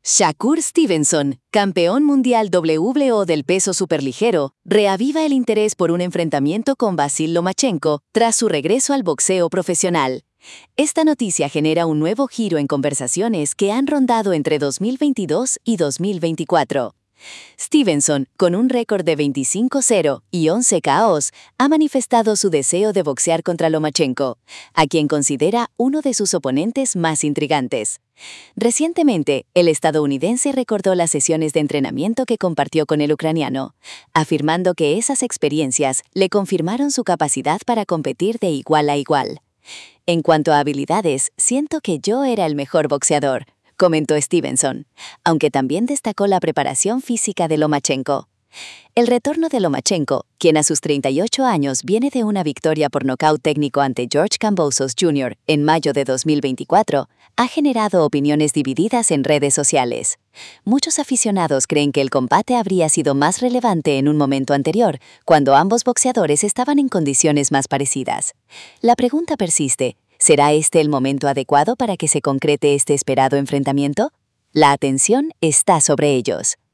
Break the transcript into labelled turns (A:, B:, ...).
A: Shakur Stevenson, campeón mundial WBO del peso superligero, reaviva el interés por un enfrentamiento con Vasil Lomachenko tras su regreso al boxeo profesional. Esta noticia genera un nuevo giro en conversaciones que han rondado entre 2022 y 2024. Stevenson, con un récord de 25-0 y 11 KOs, ha manifestado su deseo de boxear contra Lomachenko, a quien considera uno de sus oponentes más intrigantes. Recientemente, el estadounidense recordó las sesiones de entrenamiento que compartió con el ucraniano, afirmando que esas experiencias le confirmaron su capacidad para competir de igual a igual. En cuanto a habilidades, siento que yo era el mejor boxeador, comentó Stevenson, aunque también destacó la preparación física de Lomachenko. El retorno de Lomachenko, quien a sus 38 años viene de una victoria por nocaut técnico ante George Kambosos Jr. en mayo de 2024, ha generado opiniones divididas en redes sociales. Muchos aficionados creen que el combate habría sido más relevante en un momento anterior, cuando ambos boxeadores estaban en condiciones más parecidas. La pregunta persiste: ¿será este el momento adecuado para que se concrete este esperado enfrentamiento? La atención está sobre ellos.